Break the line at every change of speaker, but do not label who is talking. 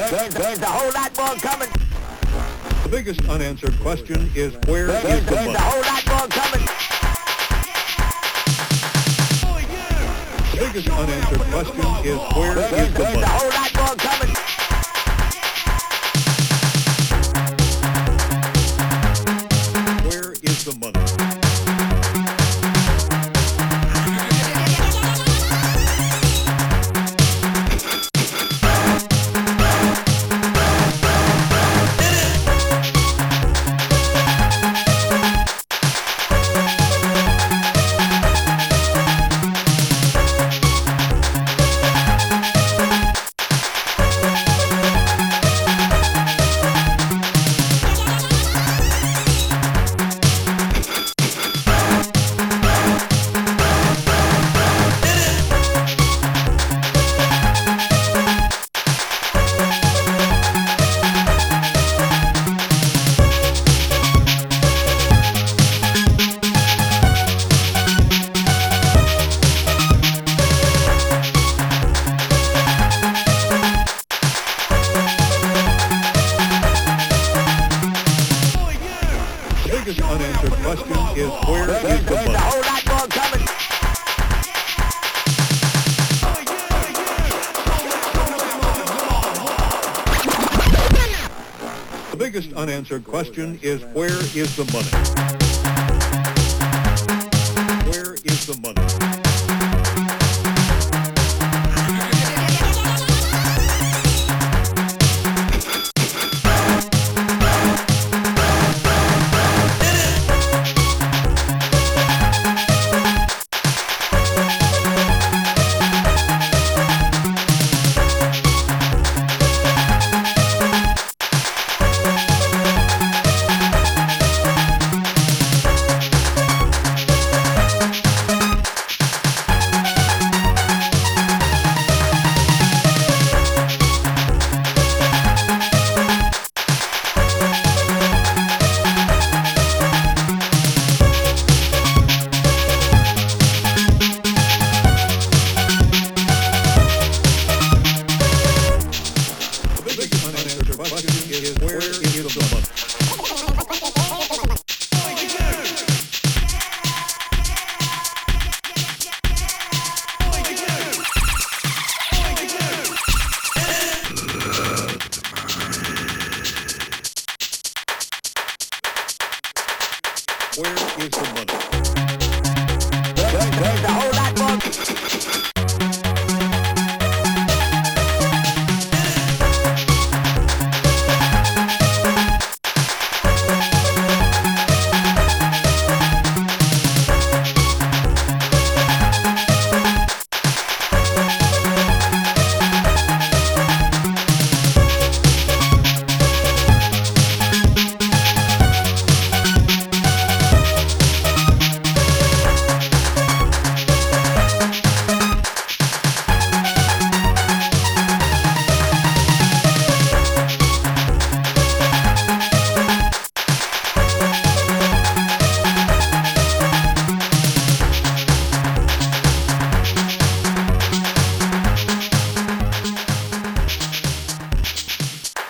There's a whole lot more coming.
The biggest unanswered question is where is the
There's
money?
a whole lot more coming.
The biggest unanswered question is where is the
There's a
money?
whole lot more coming.
Where is the money? The biggest unanswered question is where is the
There's a
money?
whole lot more coming.
The biggest unanswered question is where is the money? Where is the money?